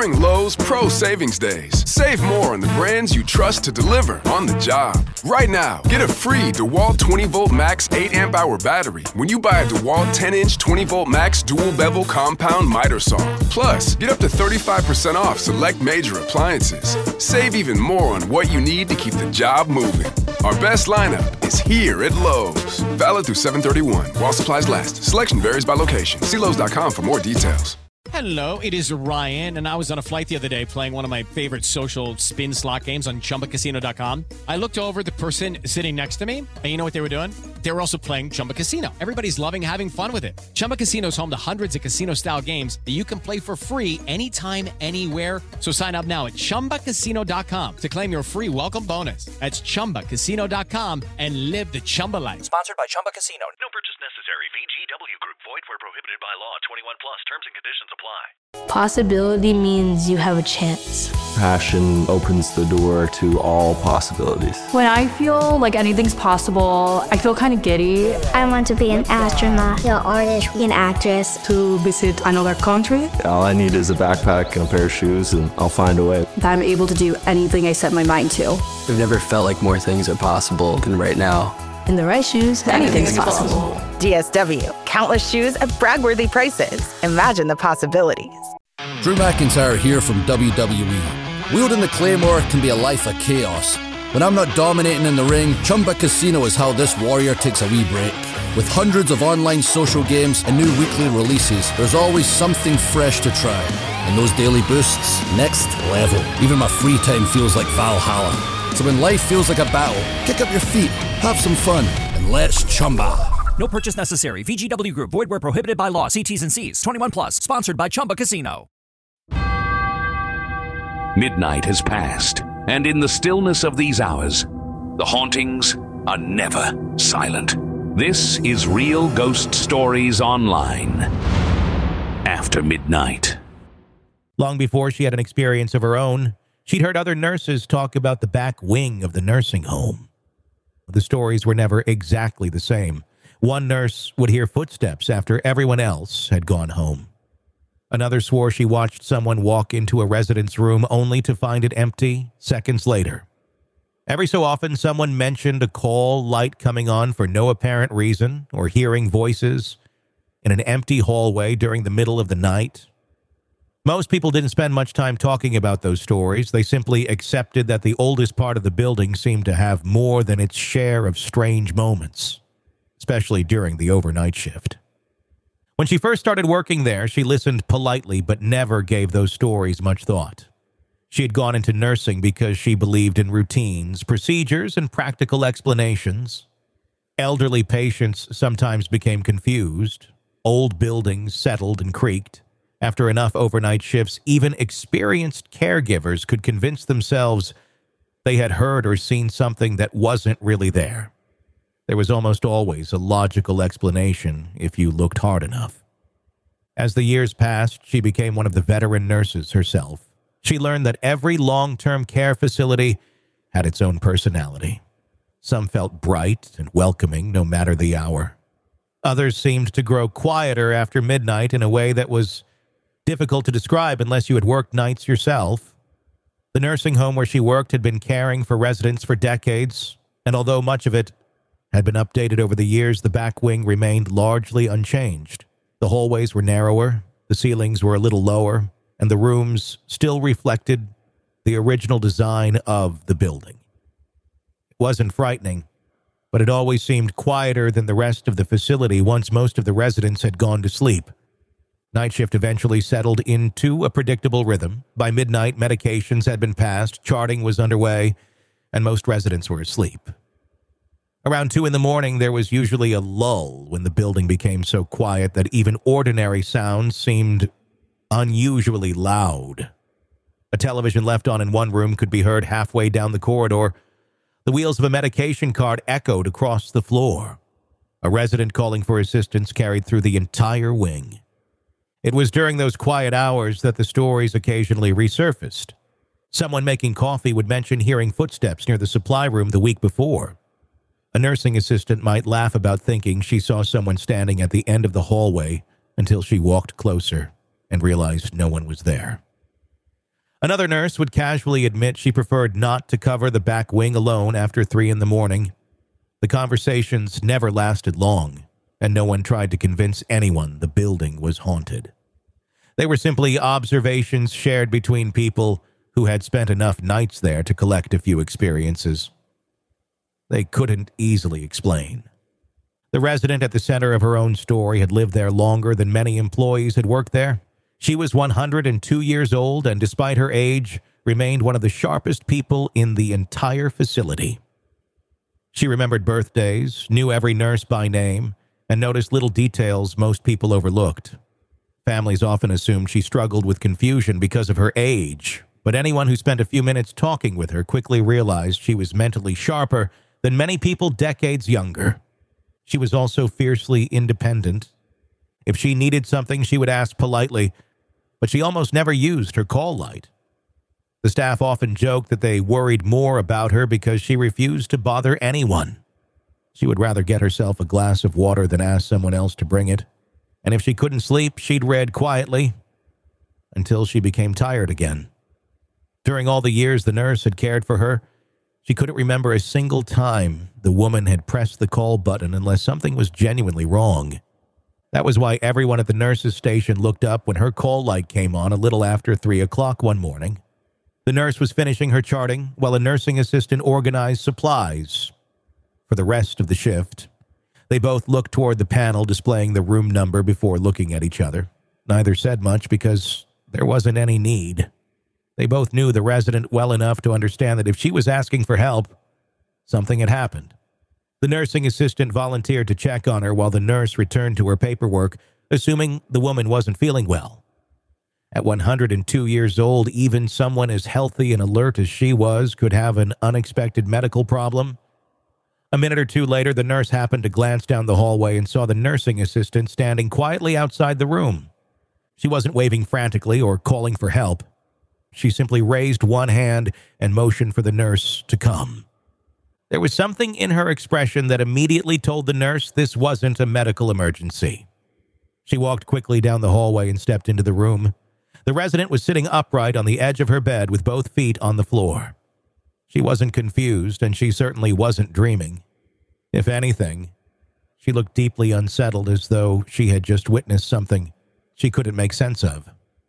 During Lowe's Pro Savings Days, save more on the brands you trust to deliver on the job. Right now, get a free DeWalt 20-volt max 8-amp-hour battery when you buy a DeWalt 10-inch 20-volt max dual-bevel compound miter saw. Plus, get up to 35% off select major appliances. Save even more on what you need to keep the job moving. Our best lineup is here at Lowe's. Valid through 7/31 while supplies last. Selection varies by location. See Lowe's.com for more details. Hello, it is Ryan, and I was on a flight the other day playing one of my favorite social spin slot games on ChumbaCasino.com. I looked over the person sitting next to me, and you know what they were doing? They were also playing Chumba Casino. Everybody's loving having fun with it. Chumba Casino is home to hundreds of casino-style games that you can play for free anytime, anywhere. So sign up now at ChumbaCasino.com to claim your free welcome bonus. That's ChumbaCasino.com and live the Chumba life. Sponsored by Chumba Casino. No purchase necessary. VGW Group. Void where prohibited by law. 21 plus. Terms and conditions apply. Possibility means you have a chance. Passion opens the door to all possibilities. When I feel like anything's possible, I feel kind of giddy. I want to be an astronaut, an artist, an actress. To visit another country. All I need is a backpack and a pair of shoes, and I'll find a way. That I'm able to do anything I set my mind to. I've never felt like more things are possible than right now. In the right shoes, anything's possible. DSW. Countless shoes at brag-worthy prices. Imagine the possibilities. Drew McIntyre here from WWE. Wielding the Claymore can be a life of chaos. When I'm not dominating in the ring, Chumba Casino is how this warrior takes a wee break. With hundreds of online social games and new weekly releases, there's always something fresh to try. And those daily boosts, next level. Even my free time feels like Valhalla. So when life feels like a battle, kick up your feet, have some fun, and let's Chumba. No purchase necessary. VGW Group. Void where prohibited by law. See T's and C's. 21 plus. Sponsored by Chumba Casino. Midnight has passed, and in the stillness of these hours, the hauntings are never silent. This is Real Ghost Stories Online. After midnight. Long before she had an experience of her own, she'd heard other nurses talk about the back wing of the nursing home. The stories were never exactly the same. One nurse would hear footsteps after everyone else had gone home. Another swore she watched someone walk into a resident's room only to find it empty seconds later. Every so often, someone mentioned a call light coming on for no apparent reason or hearing voices in an empty hallway during the middle of the night. Most people didn't spend much time talking about those stories. They simply accepted that the oldest part of the building seemed to have more than its share of strange moments, especially during the overnight shift. When she first started working there, she listened politely but never gave those stories much thought. She had gone into nursing because she believed in routines, procedures, and practical explanations. Elderly patients sometimes became confused. Old buildings settled and creaked. After enough overnight shifts, even experienced caregivers could convince themselves they had heard or seen something that wasn't really there. There was almost always a logical explanation if you looked hard enough. As the years passed, she became one of the veteran nurses herself. She learned that every long-term care facility had its own personality. Some felt bright and welcoming no matter the hour. Others seemed to grow quieter after midnight in a way that was difficult to describe unless you had worked nights yourself. The nursing home where she worked had been caring for residents for decades, and although much of it had been updated over the years, the back wing remained largely unchanged. The hallways were narrower, the ceilings were a little lower, and the rooms still reflected the original design of the building. It wasn't frightening, but it always seemed quieter than the rest of the facility once most of the residents had gone to sleep. Night shift eventually settled into a predictable rhythm. By midnight, medications had been passed, charting was underway, and most residents were asleep. Around 2 a.m, there was usually a lull when the building became so quiet that even ordinary sounds seemed unusually loud. A television left on in one room could be heard halfway down the corridor. The wheels of a medication cart echoed across the floor. A resident calling for assistance carried through the entire wing. It was during those quiet hours that the stories occasionally resurfaced. Someone making coffee would mention hearing footsteps near the supply room the week before. A nursing assistant might laugh about thinking she saw someone standing at the end of the hallway until she walked closer and realized no one was there. Another nurse would casually admit she preferred not to cover the back wing alone after 3 a.m. The conversations never lasted long, and no one tried to convince anyone the building was haunted. They were simply observations shared between people who had spent enough nights there to collect a few experiences. They couldn't easily explain. The resident at the center of her own story had lived there longer than many employees had worked there. She was 102 years old and, despite her age, remained one of the sharpest people in the entire facility. She remembered birthdays, knew every nurse by name, and noticed little details most people overlooked. Families often assumed she struggled with confusion because of her age, but anyone who spent a few minutes talking with her quickly realized she was mentally sharper than many people decades younger. She was also fiercely independent. If she needed something, she would ask politely, but she almost never used her call light. The staff often joked that they worried more about her because she refused to bother anyone. She would rather get herself a glass of water than ask someone else to bring it. And if she couldn't sleep, she'd read quietly until she became tired again. During all the years the nurse had cared for her, she couldn't remember a single time the woman had pressed the call button unless something was genuinely wrong. That was why everyone at the nurse's station looked up when her call light came on a little after 3 o'clock one morning. The nurse was finishing her charting while a nursing assistant organized supplies for the rest of the shift. They both looked toward the panel displaying the room number before looking at each other. Neither said much because there wasn't any need. They both knew the resident well enough to understand that if she was asking for help, something had happened. The nursing assistant volunteered to check on her while the nurse returned to her paperwork, assuming the woman wasn't feeling well. At 102 years old, even someone as healthy and alert as she was could have an unexpected medical problem. A minute or two later, the nurse happened to glance down the hallway and saw the nursing assistant standing quietly outside the room. She wasn't waving frantically or calling for help. She simply raised one hand and motioned for the nurse to come. There was something in her expression that immediately told the nurse this wasn't a medical emergency. She walked quickly down the hallway and stepped into the room. The resident was sitting upright on the edge of her bed with both feet on the floor. She wasn't confused, and she certainly wasn't dreaming. If anything, she looked deeply unsettled, as though she had just witnessed something she couldn't make sense of.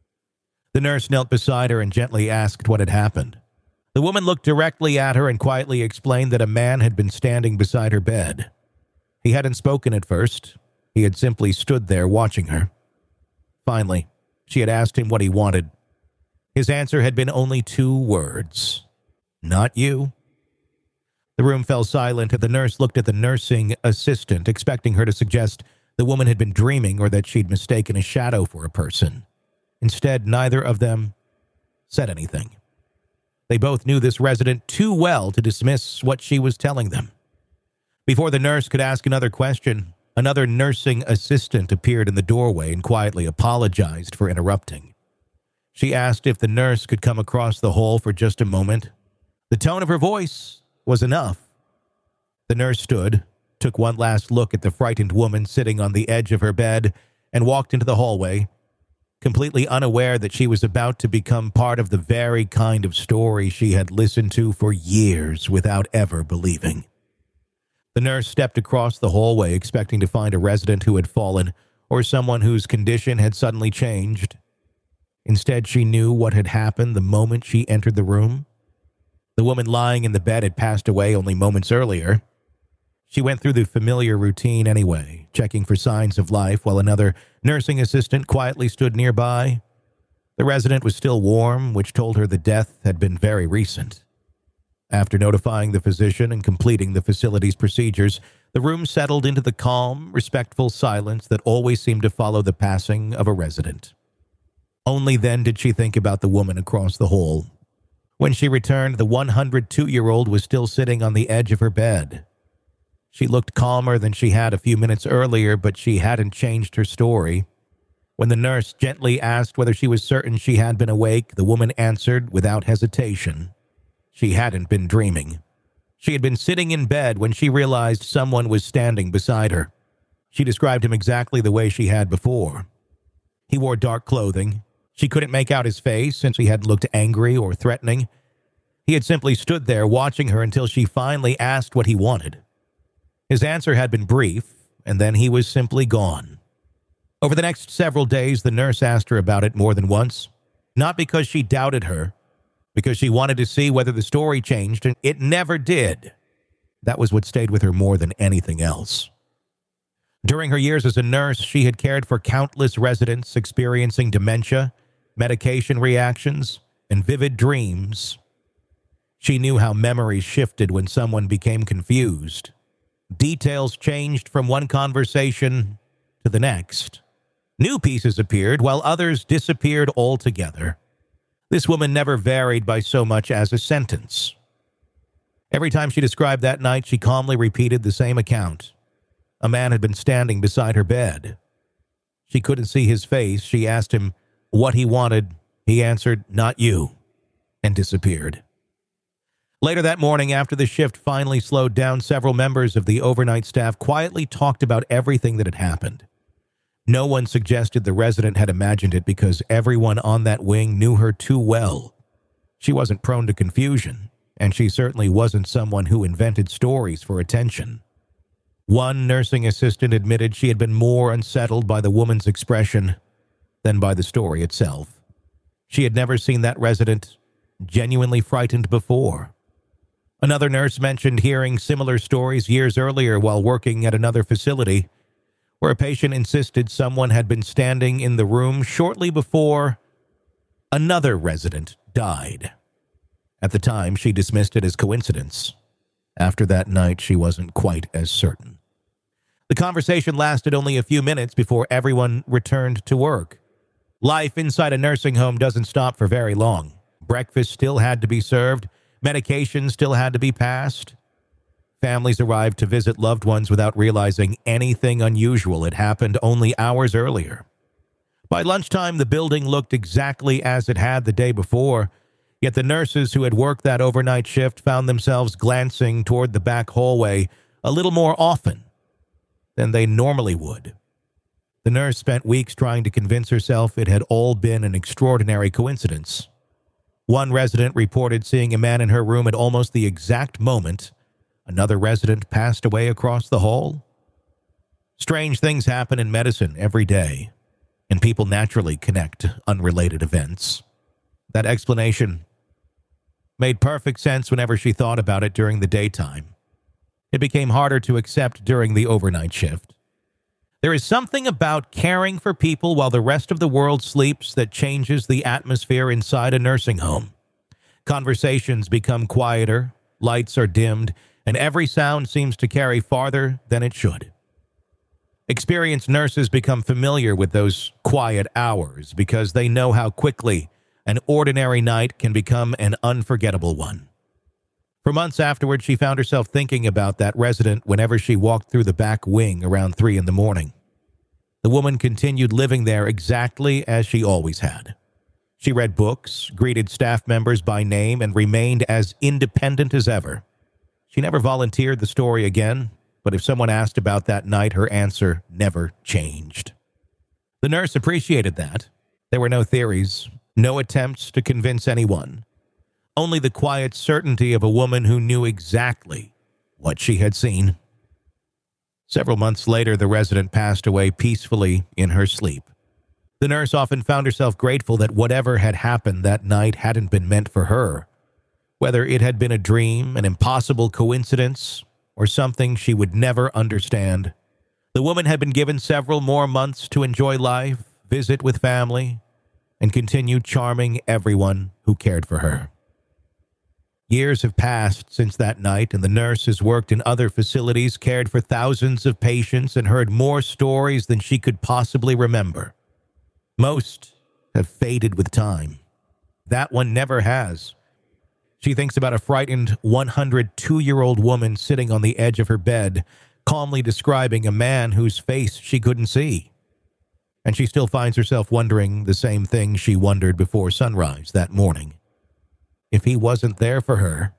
The nurse knelt beside her and gently asked what had happened. The woman looked directly at her and quietly explained that a man had been standing beside her bed. He hadn't spoken at first. He had simply stood there watching her. Finally, she had asked him what he wanted. His answer had been only 2 words. "Not you." The room fell silent, and the nurse looked at the nursing assistant, expecting her to suggest the woman had been dreaming or that she'd mistaken a shadow for a person. Instead, neither of them said anything. They both knew this resident too well to dismiss what she was telling them. Before the nurse could ask another question, another nursing assistant appeared in the doorway and quietly apologized for interrupting. She asked if the nurse could come across the hall for just a moment. The tone of her voice was enough. The nurse stood, took one last look at the frightened woman sitting on the edge of her bed, and walked into the hallway, completely unaware that she was about to become part of the very kind of story she had listened to for years without ever believing. The nurse stepped across the hallway, expecting to find a resident who had fallen or someone whose condition had suddenly changed. Instead, she knew what had happened the moment she entered the room. The woman lying in the bed had passed away only moments earlier. She went through the familiar routine anyway, checking for signs of life while another nursing assistant quietly stood nearby. The resident was still warm, which told her the death had been very recent. After notifying the physician and completing the facility's procedures, the room settled into the calm, respectful silence that always seemed to follow the passing of a resident. Only then did she think about the woman across the hall. When she returned, the 102-year-old was still sitting on the edge of her bed. She looked calmer than she had a few minutes earlier, but she hadn't changed her story. When the nurse gently asked whether she was certain she had been awake, the woman answered without hesitation. She hadn't been dreaming. She had been sitting in bed when she realized someone was standing beside her. She described him exactly the way she had before. He wore dark clothing. She couldn't make out his face since he hadn't looked angry or threatening. He had simply stood there watching her until she finally asked what he wanted. His answer had been brief, and then he was simply gone. Over the next several days, the nurse asked her about it more than once, not because she doubted her, because she wanted to see whether the story changed, and it never did. That was what stayed with her more than anything else. During her years as a nurse, she had cared for countless residents experiencing dementia, medication reactions, and vivid dreams. She knew how memories shifted when someone became confused. Details changed from one conversation to the next. New pieces appeared while others disappeared altogether. This woman never varied by so much as a sentence. Every time she described that night, she calmly repeated the same account. A man had been standing beside her bed. She couldn't see his face. She asked him what he wanted. He answered, "Not you," and disappeared. Later that morning, after the shift finally slowed down, several members of the overnight staff quietly talked about everything that had happened. No one suggested the resident had imagined it because everyone on that wing knew her too well. She wasn't prone to confusion, and she certainly wasn't someone who invented stories for attention. One nursing assistant admitted she had been more unsettled by the woman's expression than by the story itself. She had never seen that resident genuinely frightened before. Another nurse mentioned hearing similar stories years earlier while working at another facility, where a patient insisted someone had been standing in the room shortly before another resident died. At the time, she dismissed it as coincidence. After that night, she wasn't quite as certain. The conversation lasted only a few minutes before everyone returned to work. Life inside a nursing home doesn't stop for very long. Breakfast still had to be served. Medication still had to be passed. Families arrived to visit loved ones without realizing anything unusual had happened only hours earlier. By lunchtime, the building looked exactly as it had the day before, yet the nurses who had worked that overnight shift found themselves glancing toward the back hallway a little more often than they normally would. The nurse spent weeks trying to convince herself it had all been an extraordinary coincidence. One resident reported seeing a man in her room at almost the exact moment another resident passed away across the hall. Strange things happen in medicine every day, and people naturally connect unrelated events. That explanation made perfect sense whenever she thought about it during the daytime. It became harder to accept during the overnight shift. There is something about caring for people while the rest of the world sleeps that changes the atmosphere inside a nursing home. Conversations become quieter, lights are dimmed, and every sound seems to carry farther than it should. Experienced nurses become familiar with those quiet hours because they know how quickly an ordinary night can become an unforgettable one. For months afterward, she found herself thinking about that resident whenever she walked through the back wing around 3 a.m. The woman continued living there exactly as she always had. She read books, greeted staff members by name, and remained as independent as ever. She never volunteered the story again, but if someone asked about that night, her answer never changed. The nurse appreciated that. There were no theories, no attempts to convince anyone. Only the quiet certainty of a woman who knew exactly what she had seen. Several months later, the resident passed away peacefully in her sleep. The nurse often found herself grateful that whatever had happened that night hadn't been meant for her. Whether it had been a dream, an impossible coincidence, or something she would never understand, the woman had been given several more months to enjoy life, visit with family, and continue charming everyone who cared for her. Years have passed since that night, and the nurse has worked in other facilities, cared for thousands of patients, and heard more stories than she could possibly remember. Most have faded with time. That one never has. She thinks about a frightened 102-year-old woman sitting on the edge of her bed, calmly describing a man whose face she couldn't see. And she still finds herself wondering the same thing she wondered before sunrise that morning. If he wasn't there for her,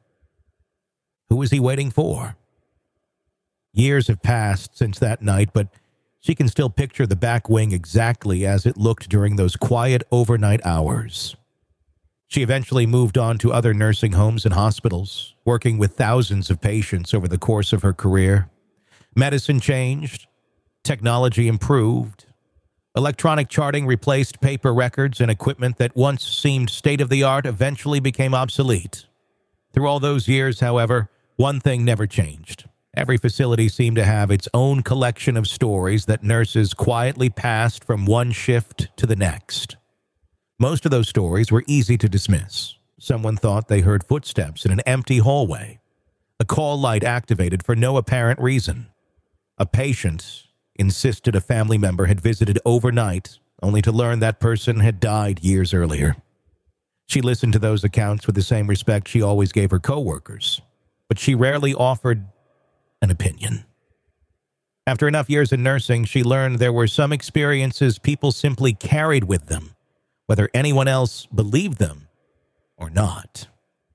who was he waiting for? Years have passed since that night, but She can still picture the back wing exactly as it looked during those quiet overnight hours. She eventually moved on to other nursing homes and hospitals, working with thousands of patients over the course of her career. Medicine changed. Technology improved. Electronic charting replaced paper records, and equipment that once seemed state-of-the-art eventually became obsolete. Through all those years, however, one thing never changed. Every facility seemed to have its own collection of stories that nurses quietly passed from one shift to the next. Most of those stories were easy to dismiss. Someone thought they heard footsteps in an empty hallway. A call light activated for no apparent reason. A patient insisted a family member had visited overnight, only to learn that person had died years earlier. She listened to those accounts with the same respect she always gave her coworkers, but she rarely offered an opinion. After enough years in nursing, she learned there were some experiences people simply carried with them, whether anyone else believed them or not.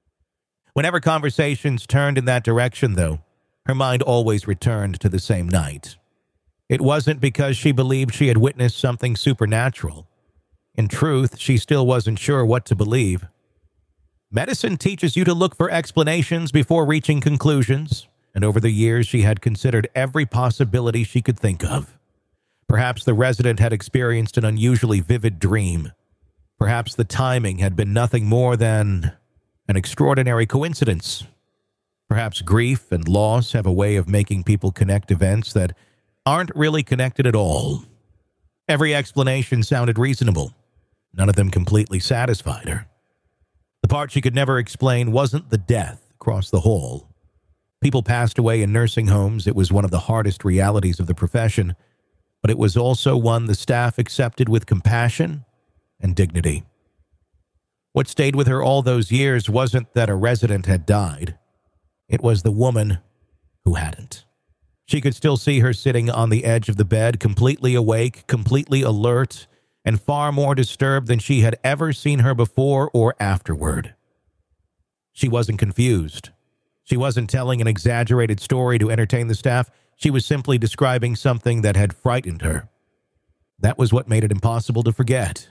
Whenever conversations turned in that direction, though, her mind always returned to the same night. It wasn't because she believed she had witnessed something supernatural. In truth, she still wasn't sure what to believe. Medicine teaches you to look for explanations before reaching conclusions, and over the years she had considered every possibility she could think of. Perhaps the resident had experienced an unusually vivid dream. Perhaps the timing had been nothing more than an extraordinary coincidence. Perhaps grief and loss have a way of making people connect events that aren't really connected at all. Every explanation sounded reasonable. None of them completely satisfied her. The part she could never explain wasn't the death across the hall. People passed away in nursing homes. It was one of the hardest realities of the profession, but it was also one the staff accepted with compassion and dignity. What stayed with her all those years wasn't that a resident had died. It was the woman who hadn't. She could still see her sitting on the edge of the bed, completely awake, completely alert, and far more disturbed than she had ever seen her before or afterward. She wasn't confused. She wasn't telling an exaggerated story to entertain the staff. She was simply describing something that had frightened her. That was what made it impossible to forget.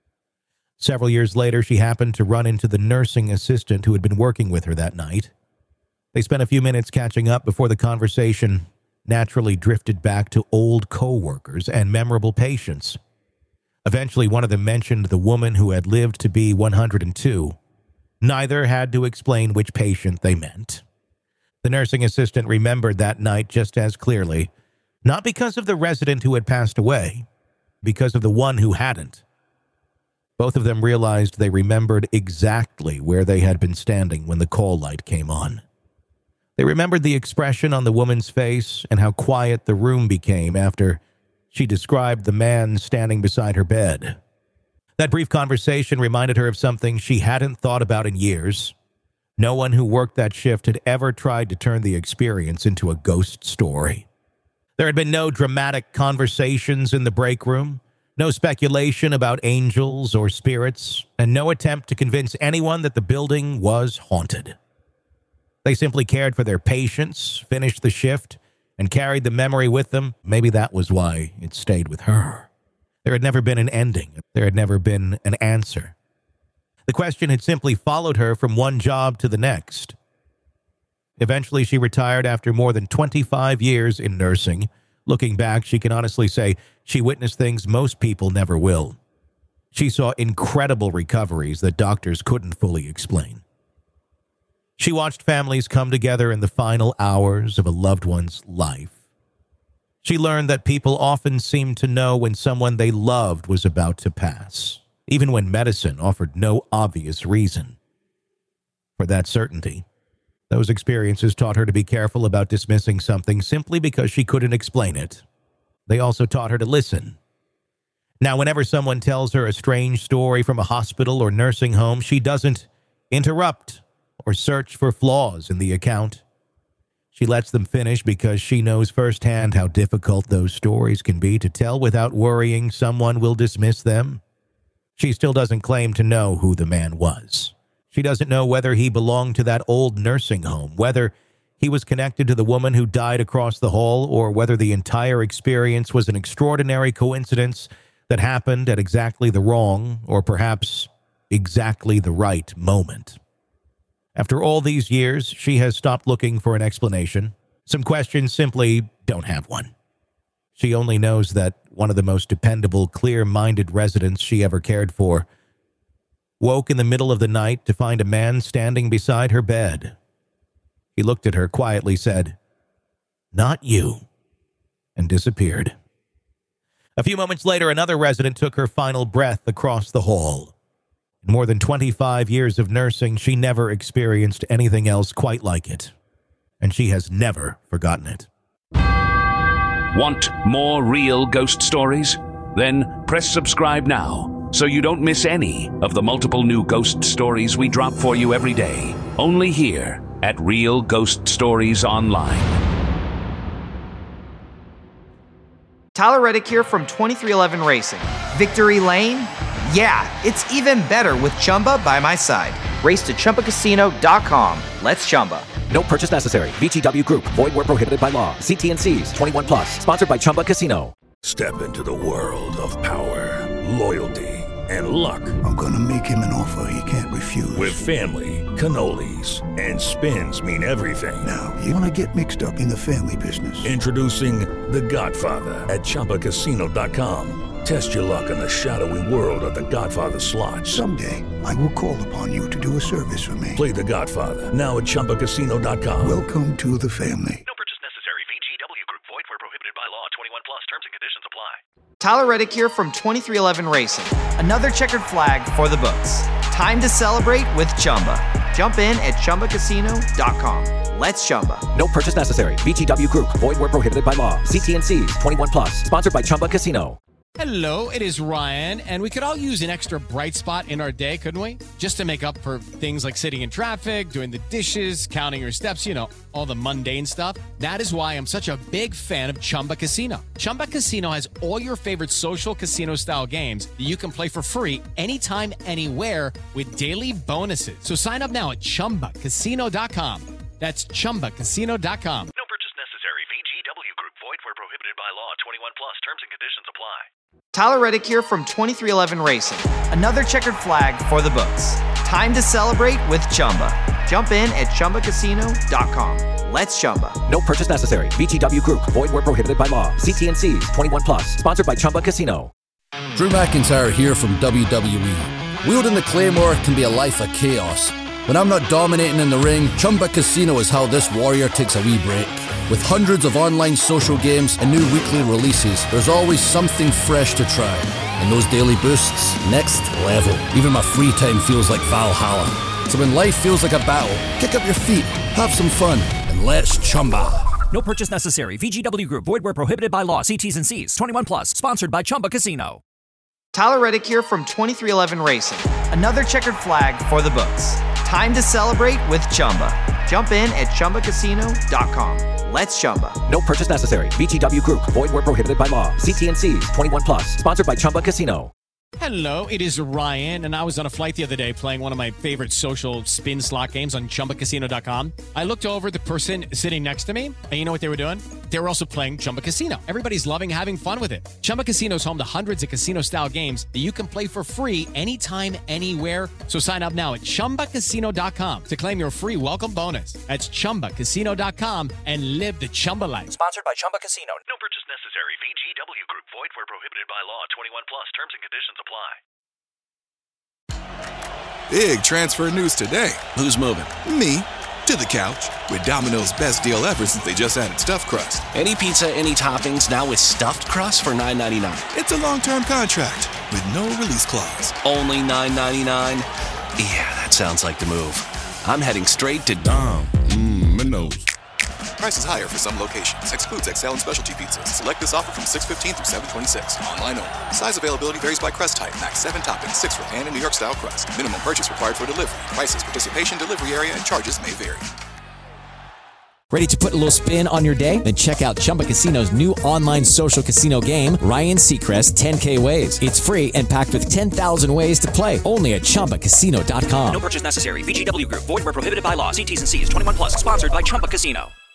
Several years later, she happened to run into the nursing assistant who had been working with her that night. They spent a few minutes catching up before the conversation naturally drifted back to old co-workers and memorable patients. Eventually, one of them mentioned the woman who had lived to be 102. Neither had to explain which patient they meant. The nursing assistant remembered that night just as clearly, not because of the resident who had passed away, because of the one who hadn't. Both of them realized they remembered exactly where they had been standing when the call light came on. They remembered the expression on the woman's face and how quiet the room became after she described the man standing beside her bed. That brief conversation reminded her of something she hadn't thought about in years. No one who worked that shift had ever tried to turn the experience into a ghost story. There had been no dramatic conversations in the break room, no speculation about angels or spirits, and no attempt to convince anyone that the building was haunted. They simply cared for their patients, finished the shift, and carried the memory with them. Maybe that was why it stayed with her. There had never been an ending. There had never been an answer. The question had simply followed her from one job to the next. Eventually, she retired after more than 25 years in nursing. Looking back, she can honestly say she witnessed things most people never will. She saw incredible recoveries that doctors couldn't fully explain. She watched families come together in the final hours of a loved one's life. She learned that people often seemed to know when someone they loved was about to pass, even when medicine offered no obvious reason for that certainty. Those experiences taught her to be careful about dismissing something simply because she couldn't explain it. They also taught her to listen. Now, whenever someone tells her a strange story from a hospital or nursing home, she doesn't interrupt or search for flaws in the account. She lets them finish because she knows firsthand how difficult those stories can be to tell without worrying someone will dismiss them. She still doesn't claim to know who the man was. She doesn't know whether he belonged to that old nursing home, whether he was connected to the woman who died across the hall, or whether the entire experience was an extraordinary coincidence that happened at exactly the wrong, or perhaps exactly the right moment. After all these years, she has stopped looking for an explanation. Some questions simply don't have one. She only knows that one of the most dependable, clear-minded residents she ever cared for woke in the middle of the night to find a man standing beside her bed. He looked at her, quietly said, "Not you," and disappeared. A few moments later, another resident took her final breath across the hall. In more than 25 years of nursing, she never experienced anything else quite like it. And she has never forgotten it. Want more real ghost stories? Then press subscribe now so you don't miss any of the multiple new ghost stories we drop for you every day. Only here at Real Ghost Stories Online. Tyler Reddick here from 2311 Racing. Victory Lane? Yeah, it's even better with Chumba by my side. Race to ChumbaCasino.com. Let's Chumba. No purchase necessary. VGW Group. Void where prohibited by law. See T&Cs. 21 plus. Sponsored by Chumba Casino. Step into the world of power, loyalty, and luck. I'm gonna make him an offer he can't refuse. With family, cannolis, and spins mean everything. Now, you wanna get mixed up in the family business. Introducing The Godfather at ChumbaCasino.com. Test your luck in the shadowy world of The Godfather slot. Someday, I will call upon you to do a service for me. Play The Godfather now at ChumbaCasino.com. Welcome to the family. No purchase necessary. VGW Group. Void where prohibited by law. 21 plus. Terms and conditions apply. Tyler Reddick here from 2311 Racing. Another checkered flag for the books. Time to celebrate with Chumba. Jump in at ChumbaCasino.com. Let's Chumba. No purchase necessary. VGW Group. Void where prohibited by law. See T&Cs. 21 plus. Sponsored by Chumba Casino. Hello, it is Ryan, and we could all use an extra bright spot in our day, couldn't we? Just to make up for things like sitting in traffic, doing the dishes, counting your steps, you know, all the mundane stuff. That is why I'm such a big fan of Chumba Casino. Chumba Casino has all your favorite social casino-style games that you can play for free anytime, anywhere with daily bonuses. So sign up now at ChumbaCasino.com. That's ChumbaCasino.com. No purchase necessary. VGW Group. Void where prohibited by law. 21 plus. Terms and conditions apply. Tyler Reddick here from 2311 Racing. Another checkered flag for the books. Time to celebrate with Chumba. Jump in at ChumbaCasino.com. Let's Chumba. No purchase necessary. VGW Group. Void where prohibited by law. See T&Cs. 21 plus. Sponsored by Chumba Casino. Drew McIntyre here from WWE. Wielding the Claymore can be a life of chaos. When I'm not dominating in the ring, Chumba Casino is how this warrior takes a wee break. With hundreds of online social games and new weekly releases, there's always something fresh to try. And those daily boosts, next level. Even my free time feels like Valhalla. So when life feels like a battle, kick up your feet, have some fun, and let's Chumba. No purchase necessary. VGW Group. Void where prohibited by law. See T's and C's. 21 plus. Sponsored by Chumba Casino. Tyler Reddick here from 2311 Racing. Another checkered flag for the books. Time to celebrate with Chumba. Jump in at ChumbaCasino.com. Let's Chumba. No purchase necessary. VGW Group. Void where prohibited by law. See T&Cs. 21 plus. Sponsored by Chumba Casino. Hello, it is Ryan, and I was on a flight the other day playing one of my favorite social spin slot games on ChumbaCasino.com. I looked over at the person sitting next to me, and you know what they were doing? They were also playing Chumba Casino. Everybody's loving having fun with it. Chumba Casino is home to hundreds of casino-style games that you can play for free anytime, anywhere. So sign up now at ChumbaCasino.com to claim your free welcome bonus. That's ChumbaCasino.com and live the Chumba life. Sponsored by Chumba Casino. No purchase necessary. VGW Group. Void where prohibited by law. 21 plus. Terms and conditions apply. Big transfer news today. Who's moving? Me. To the couch. With Domino's best deal ever since they just added stuffed crust. Any pizza, any toppings, now with stuffed crust for $9.99. It's a long-term contract with no release clause. Only $9.99? Yeah, that sounds like the move. I'm heading straight to Domino's. Prices higher for some locations. Excludes XL and specialty pizzas. Select this offer from 6/15 through 7/26. Online only. Size availability varies by crust type. Max 7 toppings, 6 for pan and New York style crust. Minimum purchase required for delivery. Prices, participation, delivery area, and charges may vary. Ready to put a little spin on your day? Then check out Chumba Casino's new online social casino game, Ryan Seacrest 10K Ways. It's free and packed with 10,000 ways to play. Only at ChumbaCasino.com. No purchase necessary. VGW Group. Void where prohibited by law. See T's and C's. 21 plus. Sponsored by Chumba Casino.